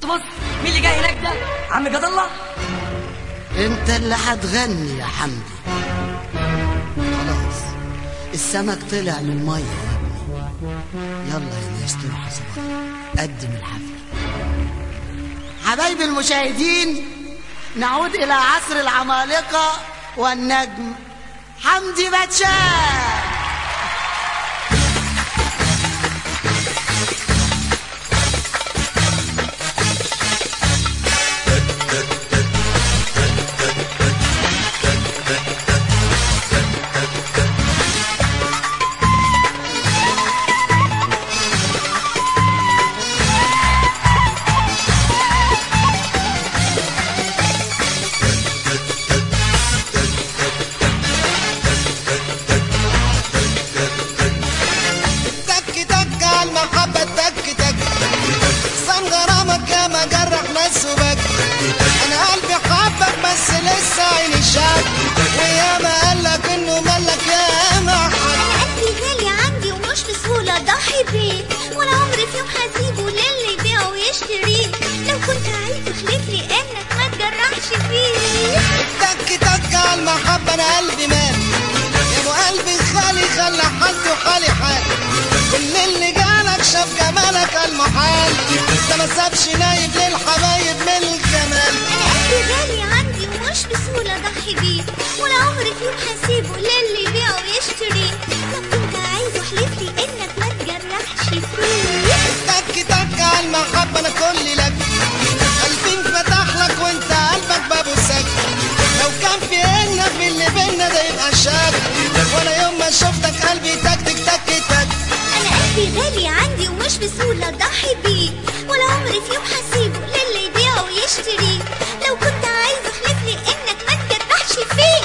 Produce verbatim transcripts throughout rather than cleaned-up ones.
تبص مين اللي جاي هناك ده؟ عم جد الله. انت اللي هتغني يا حمدي. خلاص السمك طلع من الميه يا ابني. يلا يا ناس تروحوا صباح قدم الحفله. حبايبي المشاهدين، نعود الى عصر العمالقه والنجم حمدي باتشان. انا قلبي حبك بس لسه عيني شاك، ويا ما قالك انه مالك يا محب. انا قلبي غالي عندي ومش بسهوله اضحي بيه، ولا عمري في يوم هسيبه للي يبيعه ويشتريه. لو كنت عايز تحلف لي انك ما تجرحش فيه. تك تك على المحبه انا قلبي مال، يا ابو قلبي خالي خلى حالته حالي حال. كل اللي جالك شاف جمالك المحال، ده ما سابش نايب للحبايب من الجمال. انا قلبي غالي عندي ومش بسهوله اضحي بيه، ولا عمري في يوم هسيبه للي يبيعه ويشتريه. لو كنت عايز احلف لي انك ما تجرحش فيه. تك تك على المحبه انا كل لك، قلبي انفتح لك وانت قلبك بابه سك. لو كان في إلنا في اللي بينا ده يبقى شك، ولا يوم ما شفتك قلبي تك تك تك تك. انا قلبي غالي عندي ومش بسهوله اضحي بيه، ولا عمري في يوم هسيبه للي يبيعه ويشتريه. لو كنت عايز احلف لي انك ما تجرحش فيه.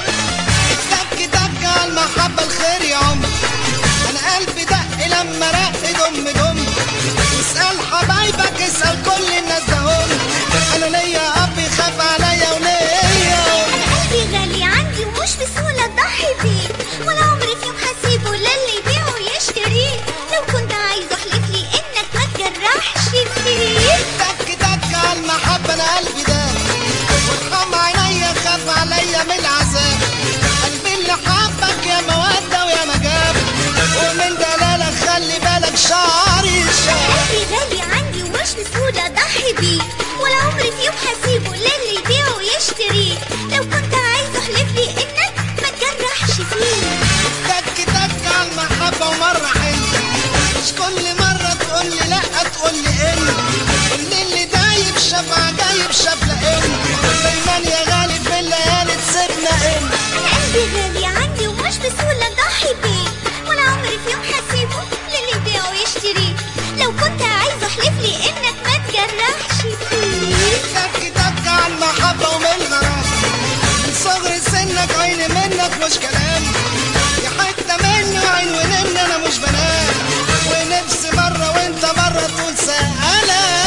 تك تك على المحبه الخير يا عمر، انا قلبي دق لما رق دم دم. اسال حبايبك اسال كل الناس ده هم، انا ليا اب يخاف عليا وليا. انا قلبي غالي عندي ومش بسهوله اضحي بيه، ولا عمري في يوم هسيبه للي يبيعه ويشتريه. لو كنت عايز احلف لي انك ما تجرحش فيه. تك تك على المحبه انا قلبي ده، وارحم عينيا خاف عليا من العذاب. قلبي اللي حبك يا موده ويا مجاب، ومن دلالك خلي بالك شعري شعر. قلبي غالي عندي ومش بسهوله اضحي بيه، ولا عمري في يوم هسيبه للي يبيعه ويشتريه. لو كنت عايز احلف لي انك ما تجرحش فيه. تك تك على المحبه ومره حلو، مش كل مره تقول لي لا تقول لي ان. كل اللي دايب شاف عجايب شاف لئن، دايما يا غالي في الليالي تسيبنا ان. انا قلبي غالي عندي ومش بسهوله اضحي بيه، ولا عمري في يوم هسيبه للي يبيعه ويشتريه. لو كنت عايز احلف لي انك ما تجرحش فيه. تك تك على المحبه ومن غرام، من صغر سنك عيني منك مش كلام. يا حته مني وعين ونن انا مش بنام، ونفسي مره وانت مره تقول سلام.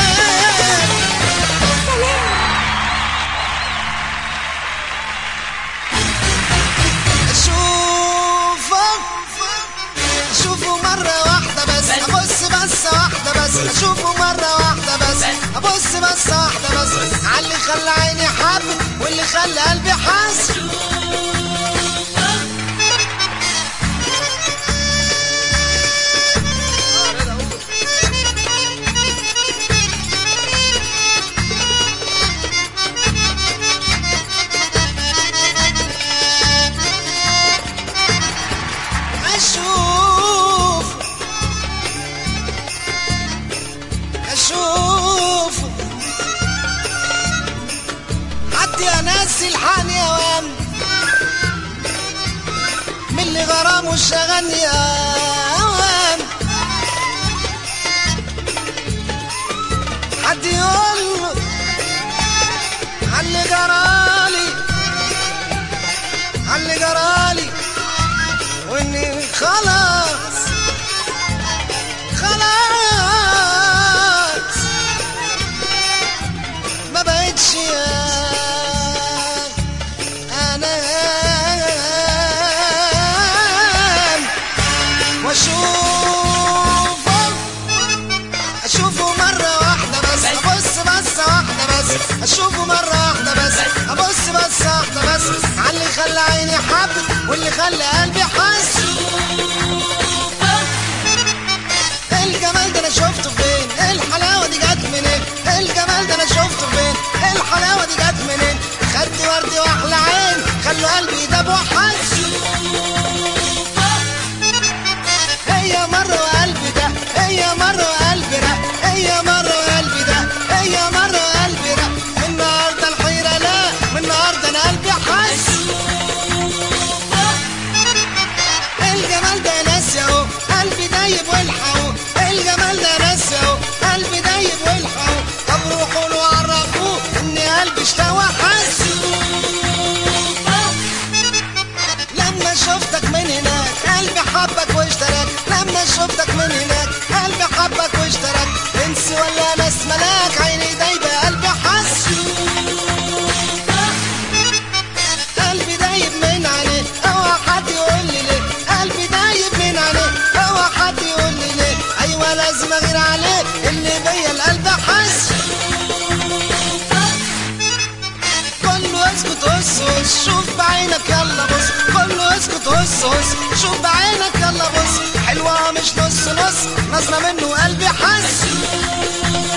اشوفك اشوفه مره واحده بس، ابص بس واحده بس. اشوفه مره واحده بس، ابص بس واحده بس. عاللي خلى عيني حب واللي خلى قلبي حس. اشوف اشوف حد يا ناس الحاني يا وام، من اللي غرامه شغلني يا وام. حد يقول عاللي جرالي عاللي جرالي، واني خلاص خلاص ما بقتش انام. واشوفه اشوفه مره واحده بس، ابص واللي خلى قلبي حس. الجمال ده انا شفته فين؟ الحلاوه دي جت منين؟ الجمال ده انا شفته فين؟ الحلاوه دي جت منين؟ خدت وردي واحلى عين خلوا قلبي داب وحس. هي مره وقلبي ده، هي مره وقلبي ده، هي مره وقلبي ده، هي مره وقلبي ده. من النهارده الحيره لا، من النهارده انا قلبي حس. الجمال ده ناس اهو قلبي دايب والحقوه، الجمال ده ناس اهو قلبي دايب والحقوه. طب روحوا له وعرفوه ان قلبي اشتوى حس. لما شفتك من هناك قلبي حبك واشتراك، لما شفتك من هناك قلبي حبك واشتراك. انس ولا ناس ملاك عيني دايبه قلبي حس. قلبي دايب من عينيه اوعى حد يقول لي ليه، قلبي دايب من عينيه اوعى حد يقول لي ليه. ايوه لازم اغير عليه اللي بيا القلب حس. كله اسكت هس هس شوف بعينك يلا بص، كله اسكت هس هس شوف بعينك يلا بص. حلوة مش نص نص نظرة منه قلبي حس.